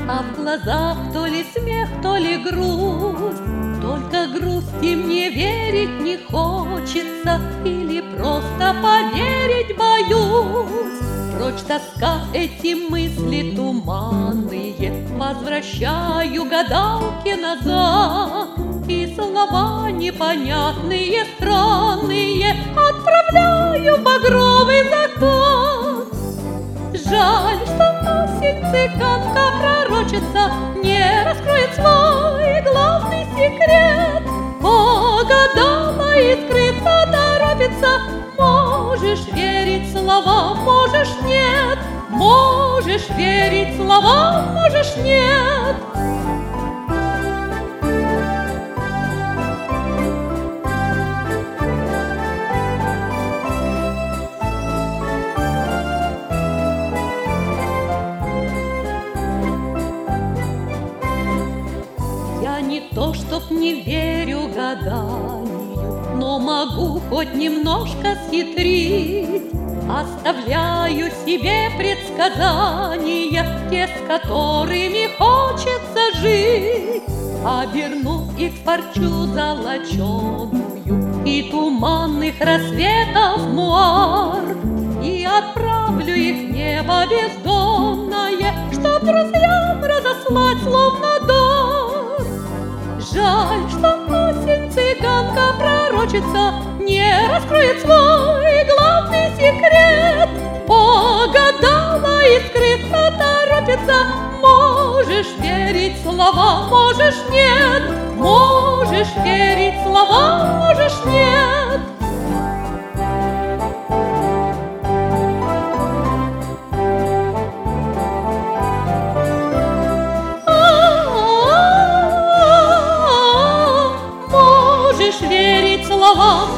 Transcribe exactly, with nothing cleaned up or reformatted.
А в глазах то ли смех, то ли грусть. Только грусти мне верить не хочется, или просто поверить боюсь. Прочь тоска, эти мысли туманные, возвращаю гадалке назад. И слова непонятные, странные отправляю в багровый закат. Жаль, что осень, цыганка пророчица, не раскроет свой главный секрет. Погадала и скрыться торопится. Можешь верить словам, можешь нет. Можешь верить словам, можешь нет. Я не то, чтоб не верю гаданию, но могу хоть немножко схитрить. Оставляю себе предсказания, те, с которыми хочется жить. Оберну их в парчу золоченую и туманных рассветов муар, и отправлю их в небо бездонное, чтоб друзьям разослать словно дар. Жаль, что осень, цыганка пророчица, не раскроет свой главный секрет. Погадала и скрыться торопится. Можешь верить словам, можешь нет. Можешь верить словам, можешь нет. Можешь верить словам,